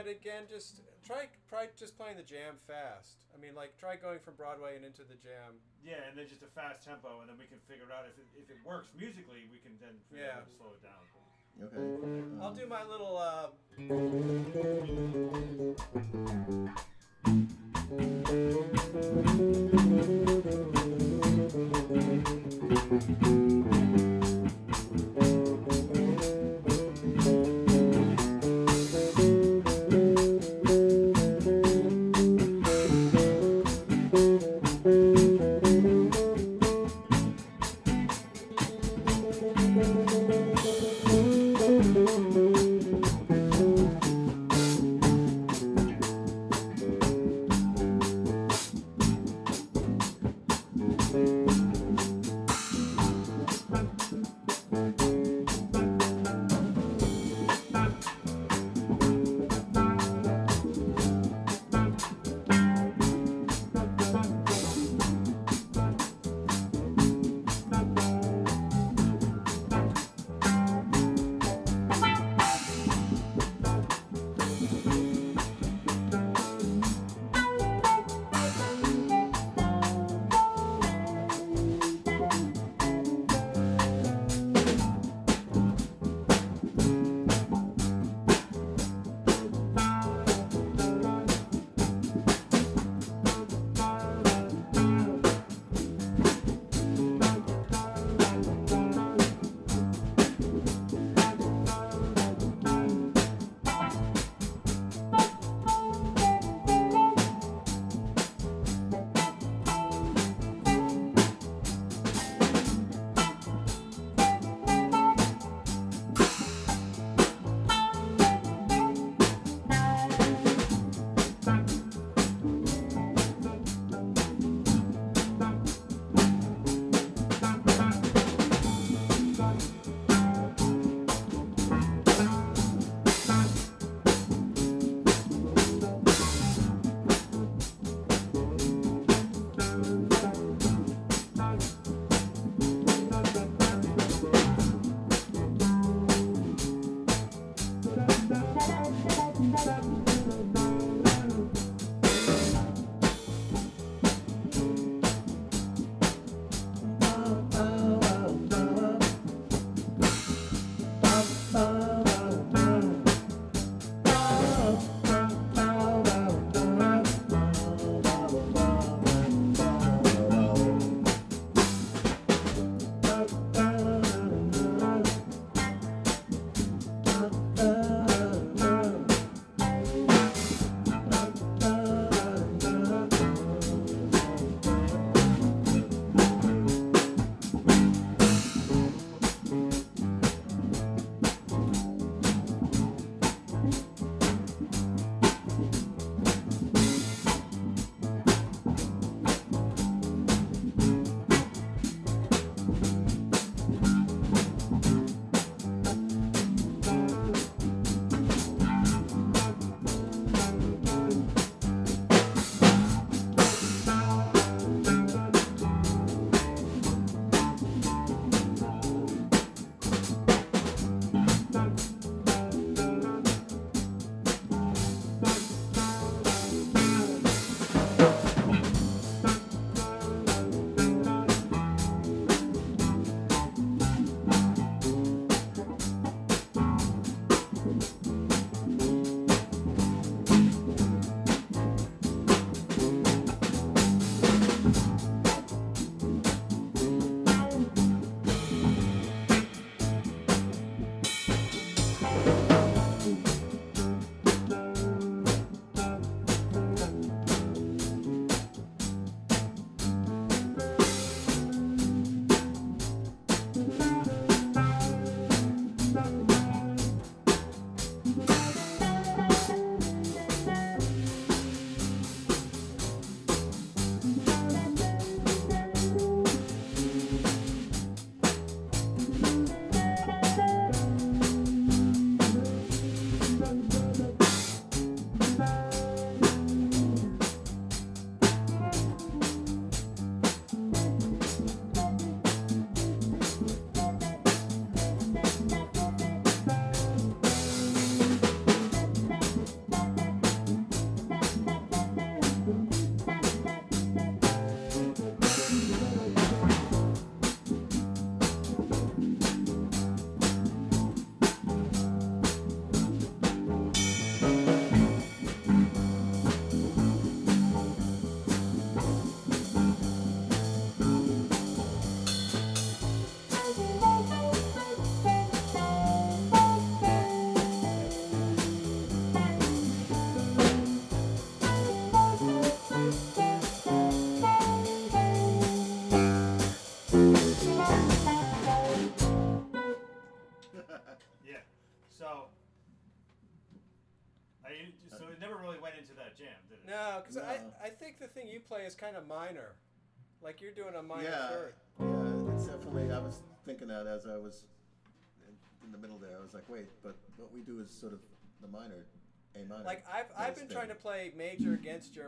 Again, just try just playing the jam fast. I mean, like try going from Broadway and into the jam. Yeah, and then just a fast tempo, and then we can figure out if it works musically, we can then slow it down. Okay. I'll do my little. So it never really went into that jam, did it? No, because No. I think the thing you play is kind of minor. Like you're doing a minor Yeah, third. yeah, it's definitely. I was thinking that as I was in the middle there. I was like, wait, but what we do is sort of the minor, A minor. Like I've been trying to play major against your